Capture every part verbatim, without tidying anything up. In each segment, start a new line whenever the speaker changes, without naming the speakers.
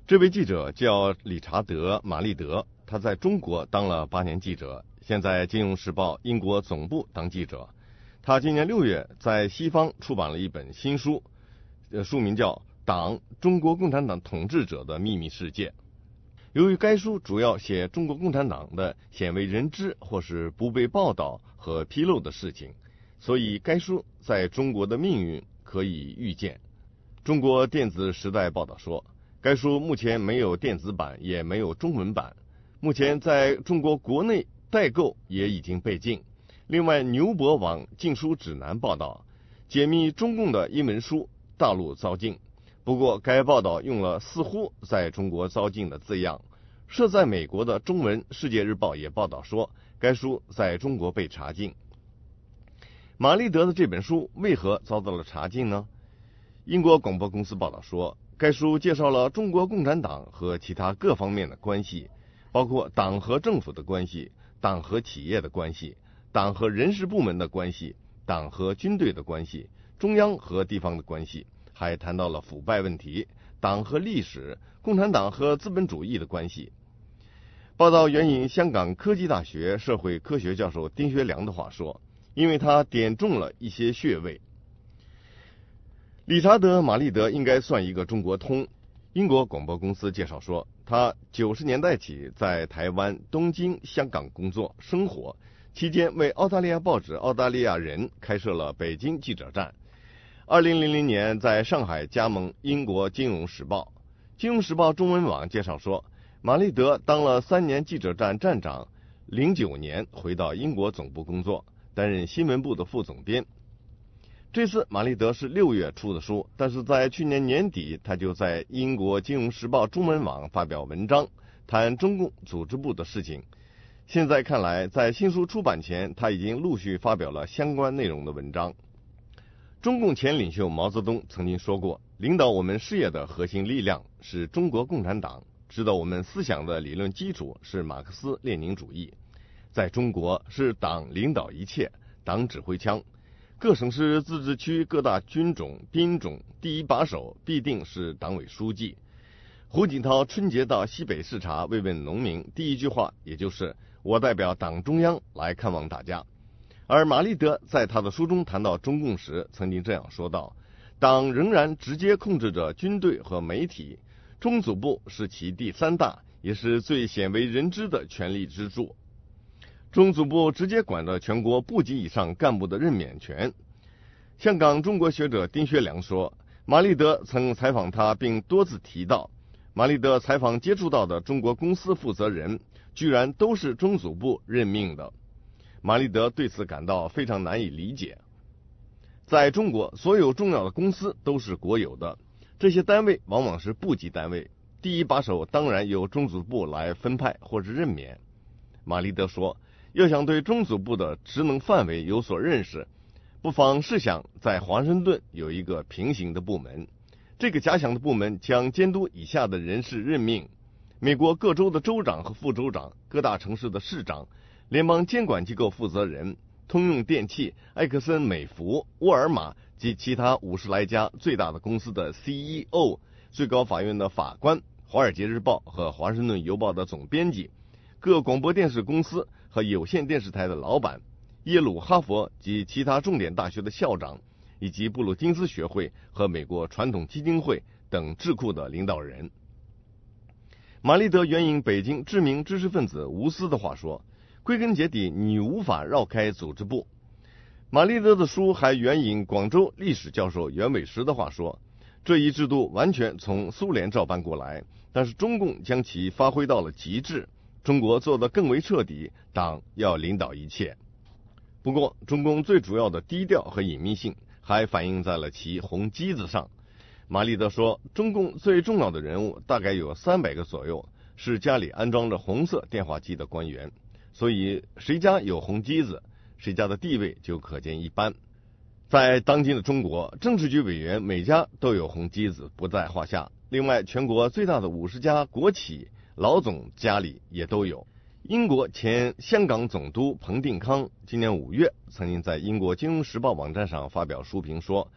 这位记者叫理查德·马利德，他在中国当了八年记者，现在《金融时报》英国总部当记者。他今年六月在西方出版了一本新书，呃，书名叫《党：中国共产党统治者的秘密世界》。由于该书主要写中国共产党的鲜为人知或是不被报道和披露的事情，所以该书在中国的命运可以预见。中国电子时代报道说，该书目前没有电子版，也没有中文版，目前在中国国内代购也已经被禁。另外，牛博网禁书指南报道，解密中共的英文书大陆遭禁。不过该报道用了似乎在中国遭禁的字样。设在美国的中文世界日报也报道说，该书在中国被查禁。马利德的这本书为何遭到了查禁呢？英国广播公司报道说，该书介绍了中国共产党和其他各方面的关系，包括党和政府的关系、党和企业的关系、党和人事部门的关系、党和军队的关系、中央和地方的关系，还谈到了腐败问题、党和历史、共产党和资本主义的关系。报道援引香港科技大学社会科学教授丁学良的话说，因为他点中了一些穴位。理查德·马利德应该算一个中国通。英国广播公司介绍说，他九十年代起在台湾、东京、香港工作生活，期间为澳大利亚报纸《澳大利亚人》开设了北京记者站。二零零零年在上海加盟英国《金融时报》。《金融时报》中文网介绍说，马利德当了三年记者站站长，零九年回到英国总部工作，担任新闻部的副总编。这次马利德是六月出的书，但是在去年年底，他就在英国《金融时报》中文网发表文章，谈中共组织部的事情。现在看来，在新书出版前，他已经陆续发表了相关内容的文章。中共前领袖毛泽东曾经说过，领导我们事业的核心力量是中国共产党，指导我们思想的理论基础是马克思列宁主义。在中国，是党领导一切，党指挥枪。各省市自治区各大军种兵种第一把手必定是党委书记。胡锦涛春节到西北视察慰问农民，第一句话也就是我代表党中央来看望大家。而马利德在他的书中谈到中共时曾经这样说道，党仍然直接控制着军队和媒体，中组部是其第三大也是最鲜为人知的权力支柱。中组部直接管着全国部级以上干部的任免权。香港中国学者丁学良说，马利德曾采访他，并多次提到，马利德采访接触到的中国公司负责人居然都是中组部任命的。马利德对此感到非常难以理解。在中国，所有重要的公司都是国有的，这些单位往往是部级单位，第一把手当然由中组部来分派或者任免。马利德说，要想对中组部的职能范围有所认识，不妨试想在华盛顿有一个平行的部门，这个假想的部门将监督以下的人事任命：美国各州的州长和副州长，各大城市的市长，联邦监管机构负责人，通用电气、埃克森美孚、沃尔玛及其他五十来家最大的公司的 C E O， 最高法院的法官，华尔街日报和华盛顿邮报的总编辑，各广播电视公司和有线电视台的老板，耶鲁、哈佛及其他重点大学的校长，以及布鲁金斯学会和美国传统基金会等智库的领导人。马利德援引北京知名知识分子吴思的话说，归根结底，你无法绕开组织部。马利德的书还援引广州历史教授袁伟时的话说，这一制度完全从苏联照搬过来，但是中共将其发挥到了极致，中国做得更为彻底，党要领导一切。不过，中共最主要的低调和隐秘性还反映在了其红机子上。马利德说，中共最重要的人物大概有三百个左右，是家里安装着红色电话机的官员，所以谁家有红机子，谁家的地位就可见一斑。在当今的中国，政治局委员每家都有红机子，不在话下。另外，全国最大的五十家国企老总家里也都有。英国前香港总督彭定康今年五月曾经在英国《金融时报》网站上发表书评说，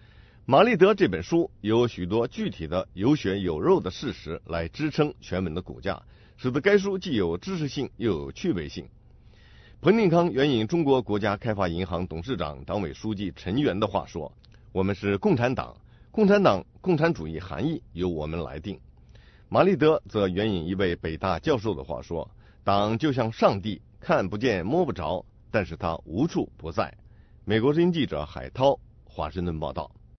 马立德这本书有许多具体的有血有肉的事实来支撑全文的骨架，使得该书既有知识性又有趣味性。彭定康援引中国国家开发银行董事长、党委书记陈元的话说：“我们是共产党，共产党共产主义含义由我们来定。”马立德则援引一位北大教授的话说：“党就像上帝，看不见摸不着，但是它无处不在。”美国之音记者海涛华盛顿报道。